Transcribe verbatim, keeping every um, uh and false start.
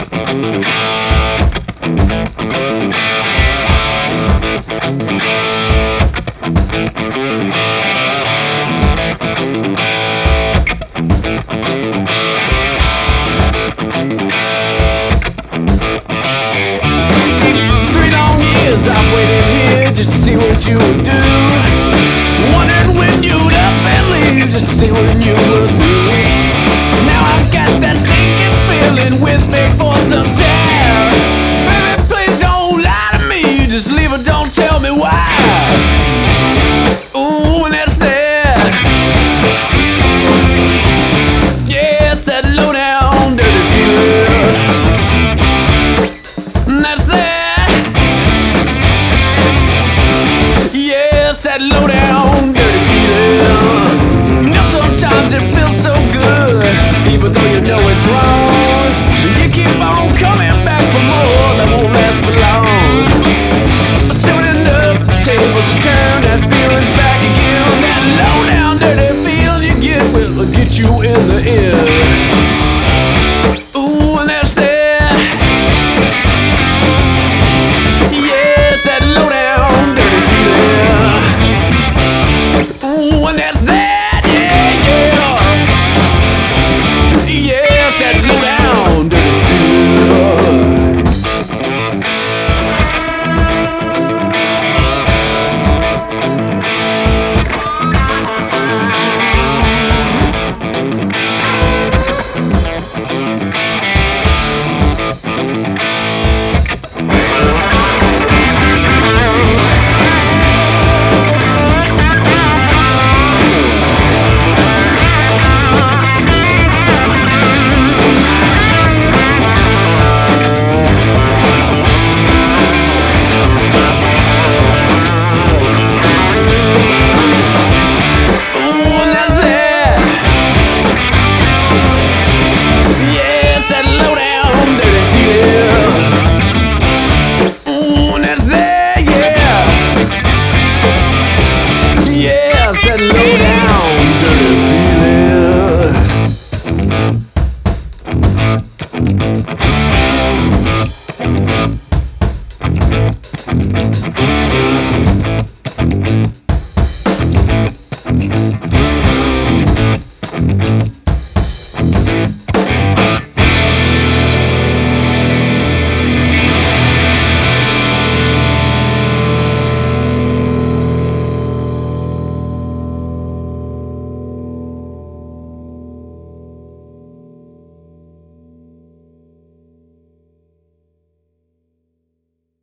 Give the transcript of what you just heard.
I've waited here just to see what you would do. Wondering when you'd up and leave, just to see when you were through. Now I've got that sinking feeling with me for some time. Baby, please don't lie to me, just leave it, don't tell me why. Ooh, and that's that. Yeah, it's that low down dirty feeling. And that's that. That low down dirty feeling. You know, sometimes it feels so good, even though you know it's wrong. You keep on coming back for more that won't last for long. But soon enough, the tables will turn, that feeling's back again. That low down dirty feeling you get will get you in the end. Ooh, and that's that. Yes, that low down dirty feeling. Ooh, and that's that, yeah, yeah. Yes, that low down dirty feeling. That low down dirty feeling.